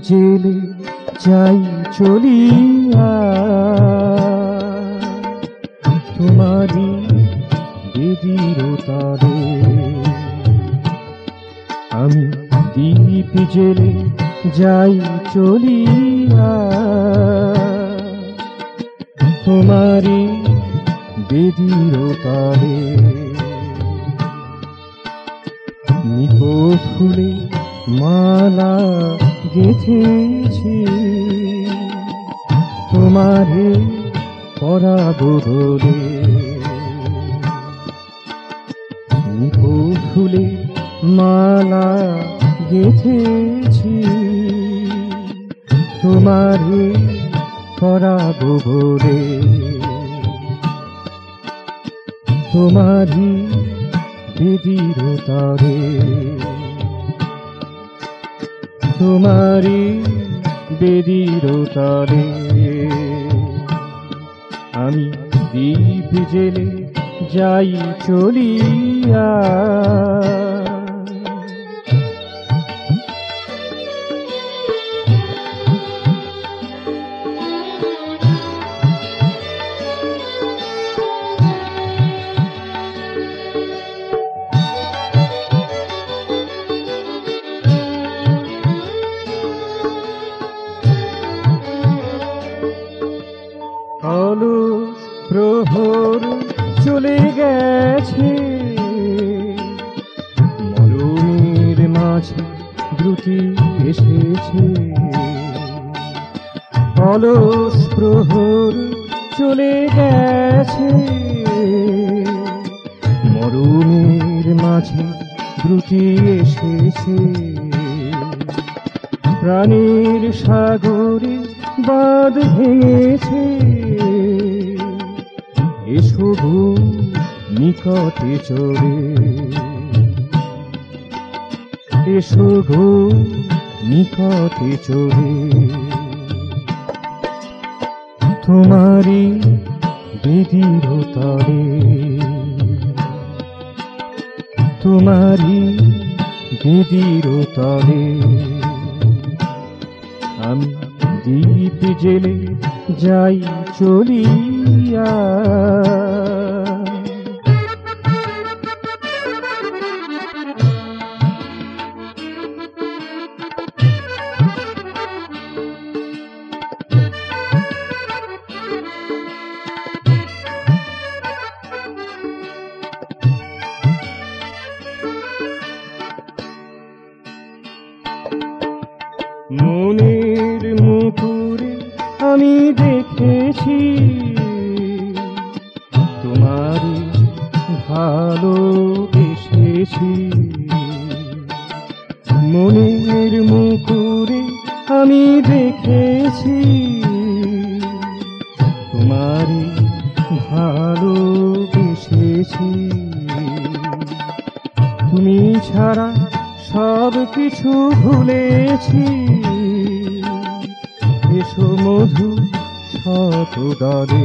জেলে যাই চলিয়া তোমারি বেদির তারে। আমি দ্বীপ জেলে যাই চলিয়া তোমারি বেদির তারে। নিপোষ ফুলে মালা গেঁথেছি তোমারে পরাবো বলে। নিপোষ ফুলে মালা গেঁথেছি তোমারে পরাবো বলে। তোমারি বেদির তারে, তোমারি বেদির তারে। আমি দ্বীপ জেলে যাই চলিয়া অলস প্রহর চলে গেছে মরুমের মাঝে দ্রুতি এসেছে। অলস প্রহর চলে গেছে মরুমের মাঝে দ্রুতি এসেছে। প্রাণীর সাগরে বাঁধ ভেঙেছে এসো গো নিকটে চলে। এসো গো নিকটে চলে। তোমারি বেদির তারে, তোমারি বেদির তারে। আমি দ্বীপ জেলে যাই চলিয়া মনের মুকুরে আমি দেখেছি তোমারে ভালোবেসেছি। মনের মুকুরে আমি দেখেছি তোমারে ভালোবেসেছি। তুমি ছাড়া সব কিছু ভুলেছি এসো মধু শতদলে।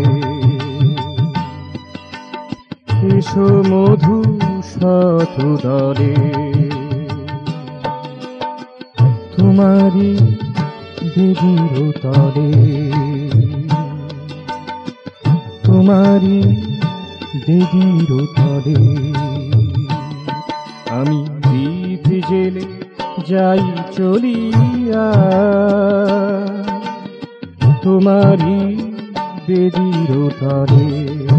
এসো মধু শতদলে। তোমারি বেদির তলে, তোমারি বেদির তলে। আমি দ্বীপ জেলে যাই চলিয়া তোমারি বেদির তলে।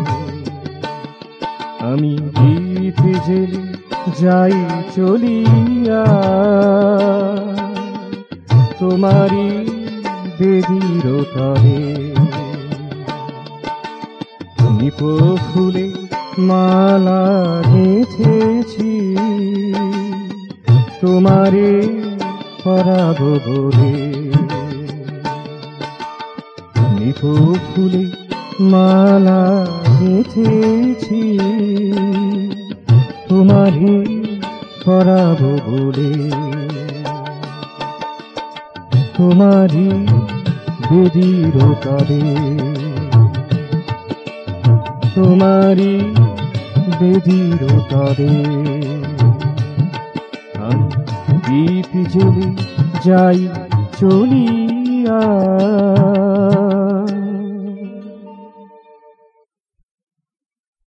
আমি দ্বীপ জেলে যাই চলিয়া তোমারি বেদির তলে। নিপোষ ফুলে মালা গেঁথেছি তোমারে পরাবো বলে। নিপোষ ফুলে মালা গেঁথেছি তোমারে পরাবো বলে। তোমারি বেদির তলে, তোমারি বেদির তলে। আমি দ্বীপ জেলে যাই চলিয়া